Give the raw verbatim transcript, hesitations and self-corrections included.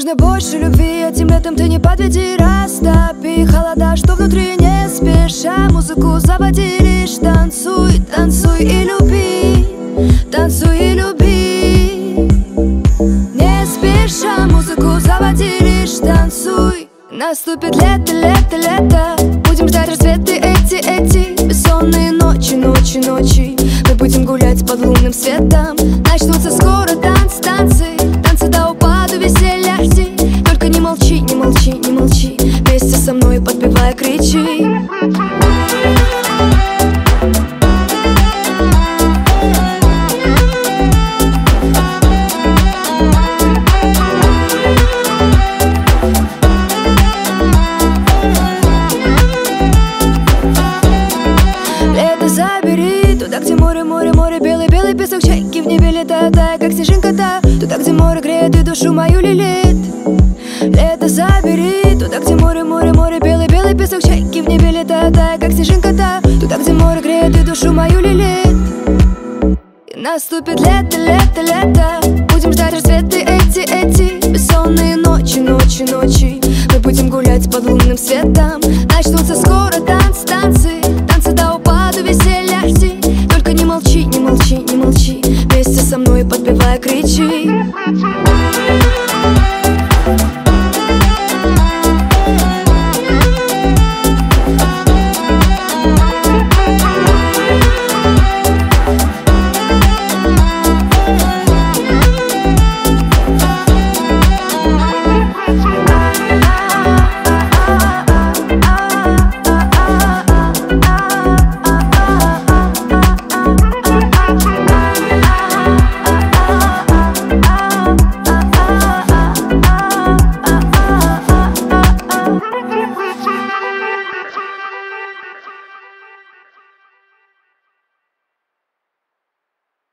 Нужно больше любви, этим летом ты не подведи. Растопи холода, что внутри, не спеша музыку заводи. Лишь танцуй, танцуй и люби, танцуй и люби. Не спеша музыку заводи, лишь танцуй. Наступит лето, лето, лето. Будем ждать рассветы эти, эти бессонные ночи, ночи, ночи. Мы будем гулять под лунным светом. Начнутся скоро танцы, танцы, танцы до упаду, веселья жди. Только не молчи, не молчи, не молчи. Вместе со мной подпевай, кричи. Забери туда, где море, море, море, белый, белый песок, чайки в небе летают, тая, как снежинка-то. Туда, где море греет и душу мою лелеет. Лето забери туда, где море, море, море, белый, белый песок, чайки в небе летают, тая, как снежинка-то. Туда, где море греет и душу мою лелеет. И наступит лето, лето, лето. Будем ждать рассветы эти, эти бессонные ночи, ночи, ночи. Мы будем гулять под лунным светом. Начнутся скоро танцы, танцы, танцы до упаду, веселья жди. Только не молчи, не молчи, не молчи. Вместе со мной подпевай, кричи.